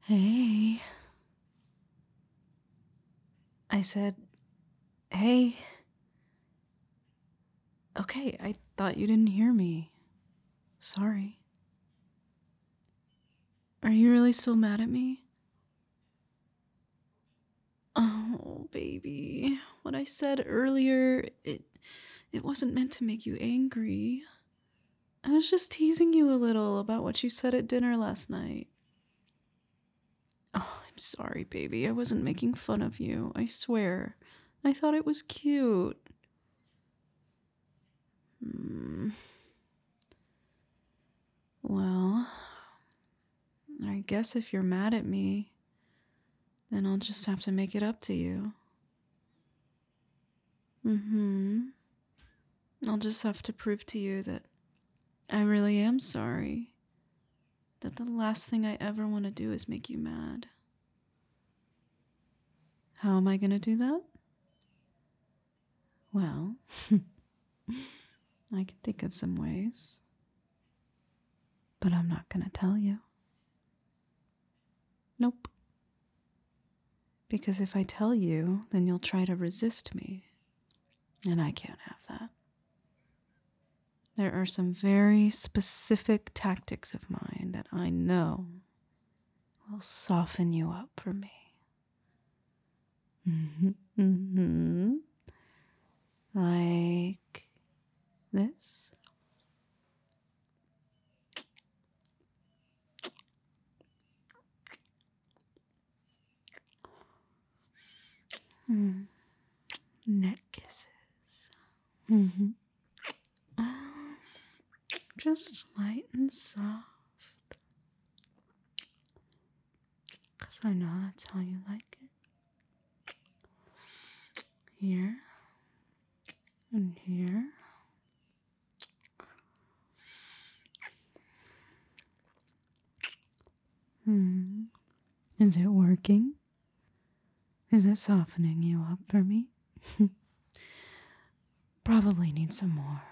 Hey. I said, hey. Okay, I thought you didn't hear me. Sorry. Are you really still mad at me? Oh, baby. What I said earlier, it wasn't meant to make you angry. I was just teasing you a little about what you said at dinner last night. Oh, I'm sorry, baby. I wasn't making fun of you. I swear. I thought it was cute. Well, I guess if you're mad at me, then I'll just have to make it up to you. I'll just have to prove to you that I really am sorry. That the last thing I ever want to do is make you mad. How am I going to do that? Well, I can think of some ways. But I'm not going to tell you. Nope. Because if I tell you, then you'll try to resist me. And I can't have that. There are some very specific tactics of mine that I know will soften you up for me. Like this. Neck kisses. Just light and soft. 'Cause I know that's how you like it. Here. And here. Is it working? Is it softening you up for me? Probably need some more.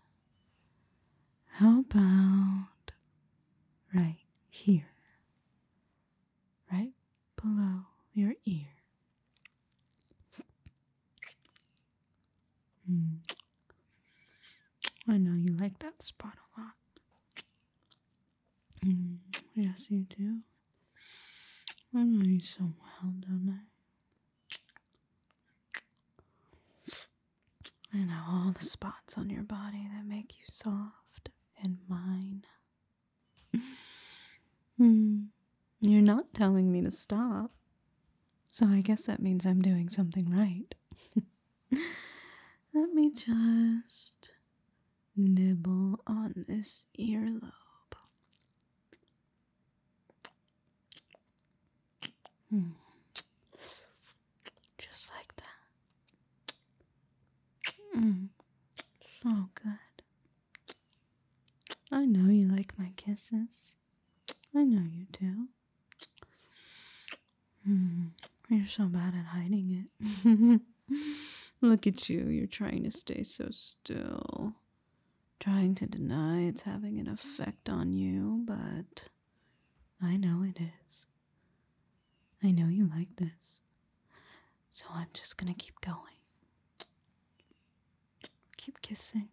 How about right here? Right below your ear. I know you like that spot a lot. Yes, you do. I know you so well, don't I? I know all the spots on your body that make you soft and mine. You're not telling me to stop. So I guess that means I'm doing something right. Let me just nibble on this earlobe. Just like that. So good. I know you like my kisses. I know you do. You're so bad at hiding it. Look at you. You're trying to stay so still. Trying to deny it's having an effect on you, but I know it is. I know you like this. So I'm just gonna keep going. Keep kissing.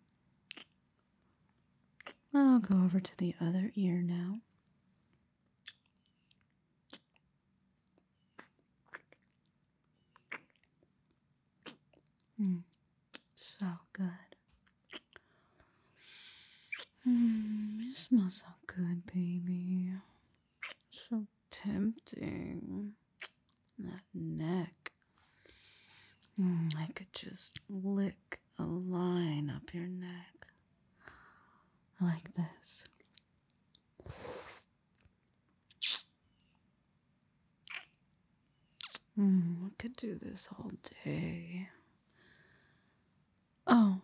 I'll go over to the other ear now. So good. You smell so good, baby. So tempting. That neck. I could just lick a line up your neck. Like this. I could do this all day. Oh,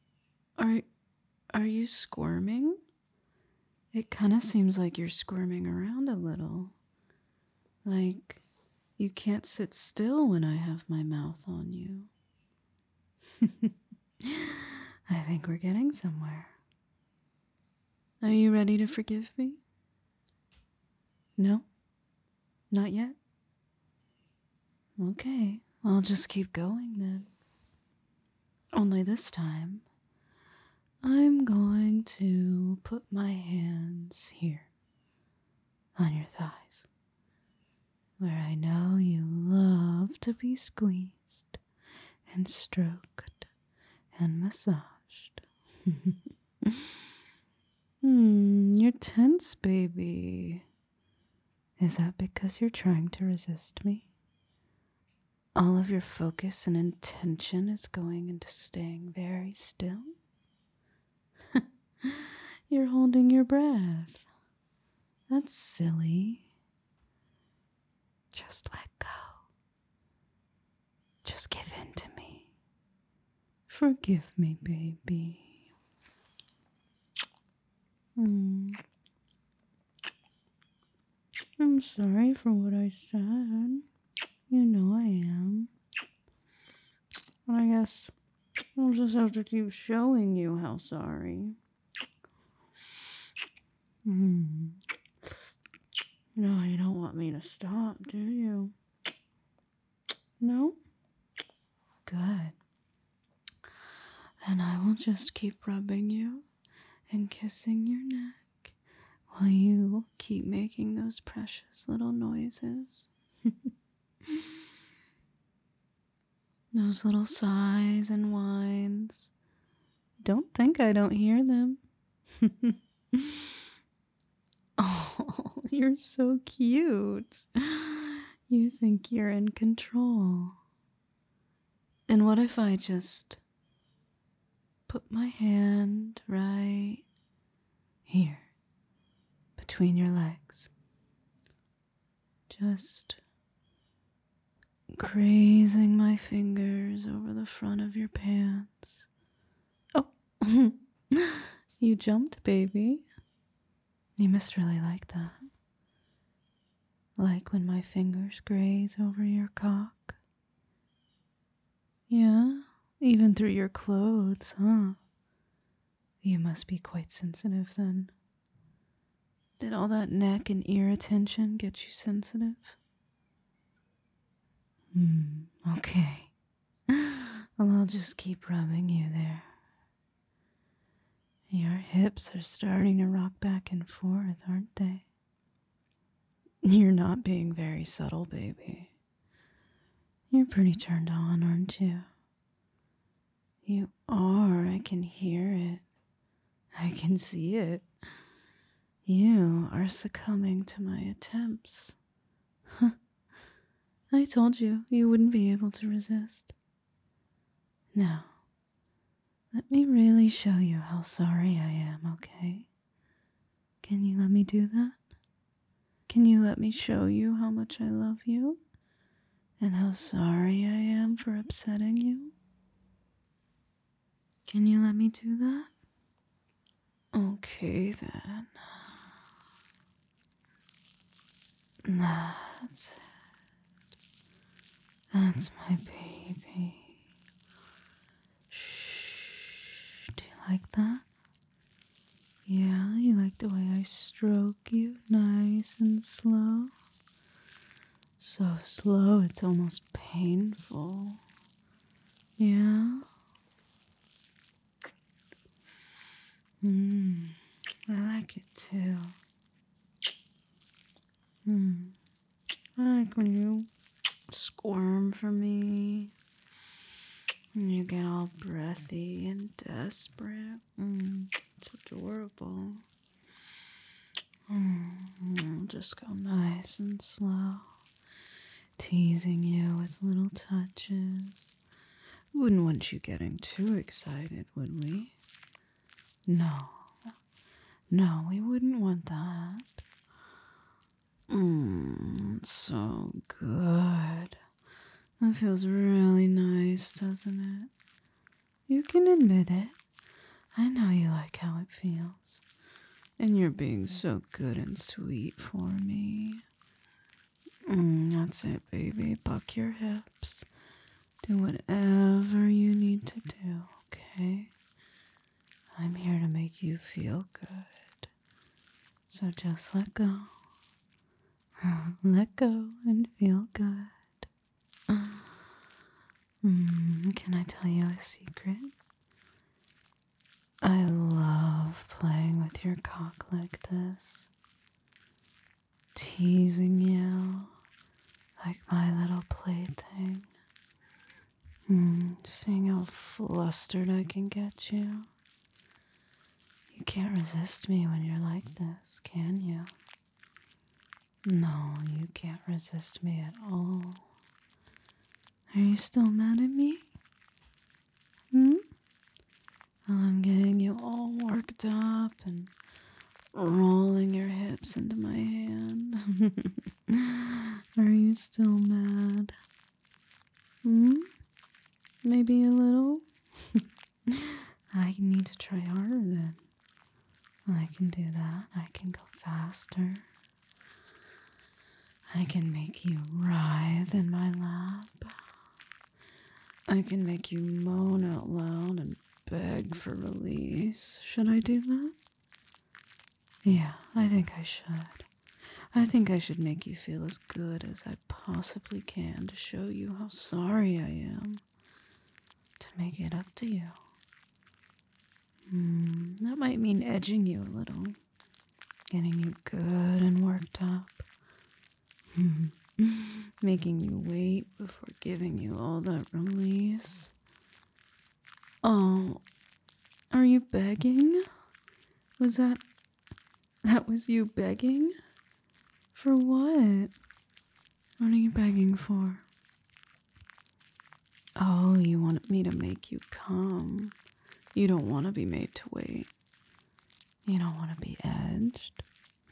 are you squirming? It kind of seems like you're squirming around a little. Like you can't sit still when I have my mouth on you. I think we're getting somewhere. Are you ready to forgive me? No? Not yet? Okay, I'll just keep going then. Only this time, I'm going to put my hands here on your thighs, where I know you love to be squeezed and stroked and massaged. You're tense, baby. Is that because you're trying to resist me? All of your focus and intention is going into staying very still? You're holding your breath. That's silly. Just let go. Just give in to me. Forgive me, baby. I'm sorry for what I said. You know I am. But I guess I'll just have to keep showing you how sorry. No, you don't want me to stop, do you? No? Good. Then I will just keep rubbing you and kissing your neck while you keep making those precious little noises. Those little sighs and whines. Don't think I don't hear them. Oh, you're so cute. You think you're in control. And what if I just put my hand right here between your legs? Just grazing my fingers over the front of your pants. Oh, you jumped, baby. You must really like that. Like when my fingers graze over your cock. Yeah, even through your clothes, huh? You must be quite sensitive then. Did all that neck and ear attention get you sensitive? Okay. Well, I'll just keep rubbing you there. Your hips are starting to rock back and forth, aren't they? You're not being very subtle, baby. You're pretty turned on, aren't you? You are. I can hear it. I can see it. You are succumbing to my attempts. Huh. I told you wouldn't be able to resist. Now, let me really show you how sorry I am, okay? Can you let me do that? Can you let me show you how much I love you? And how sorry I am for upsetting you? Can you let me do that? Okay, then. That's it. That's my baby. Shh. Do you like that? Yeah, you like the way I stroke you nice and slow? So slow it's almost painful. Yeah? I like it too. I like when you squirm for me. When you get all breathy and desperate. It's adorable. Just go nice and slow. Teasing you with little touches. Wouldn't want you getting too excited, would we? No. No, we wouldn't want that. It's so good. That feels really nice, doesn't it? You can admit it. I know you like how it feels. And you're being so good and sweet for me. That's it, baby. Buck your hips. Do whatever you need to do, okay? I'm here to make you feel good. So just let go. Let go and feel good. Can I tell you a secret? I love playing with your cock like this, teasing you like my little plaything. Seeing how flustered I can get you. You can't resist me when you're like this, can you? No, you can't resist me at all. Are you still mad at me? Well, I'm getting you all worked up and rolling your hips into my hand. Are you still mad? Maybe a little? I need to try harder then. I can do that. I can go faster. I can make you writhe in my lap. I can make you moan out loud and beg for release. Should I do that? Yeah, I think I should. I think I should make you feel as good as I possibly can to show you how sorry I am. To make it up to you. That might mean edging you a little. Getting you good and worked up. Making you wait before giving you all that release. Oh, are you begging? That was you begging? For what? What are you begging for? Oh, you want me to make you come. You don't want to be made to wait. You don't want to be edged.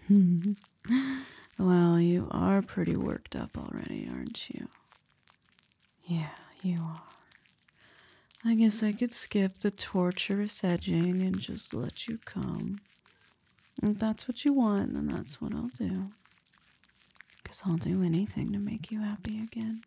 Well, you are pretty worked up already, aren't you? Yeah, you are. I guess I could skip the torturous edging and just let you come. If that's what you want, then that's what I'll do. 'Cause I'll do anything to make you happy again.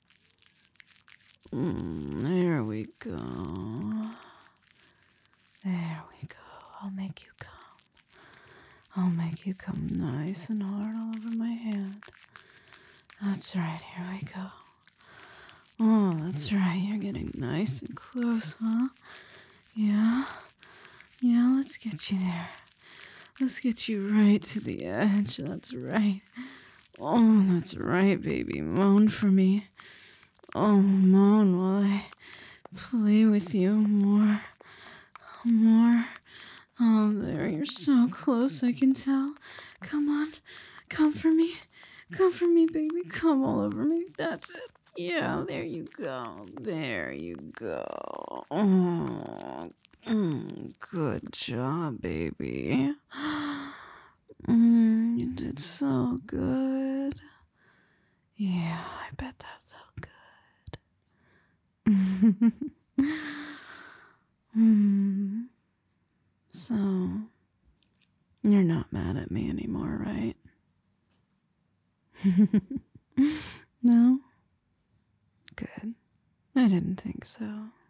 There we go. There we go. I'll make you come. I'll make you come nice and hard all over my hand. That's right, here we go. Oh, that's right, you're getting nice and close, huh? Yeah, let's get you there. Let's get you right to the edge, that's right. Oh, that's right, baby, moan for me. Oh, moan while I play with you more. Oh, there, you're so close, I can tell. Come on, come for me, baby, come all over me, that's it. Yeah, there you go. Oh, good job, baby. You did so good. Yeah, I bet that felt good. So, you're not mad at me anymore, right? No? Good. I didn't think so.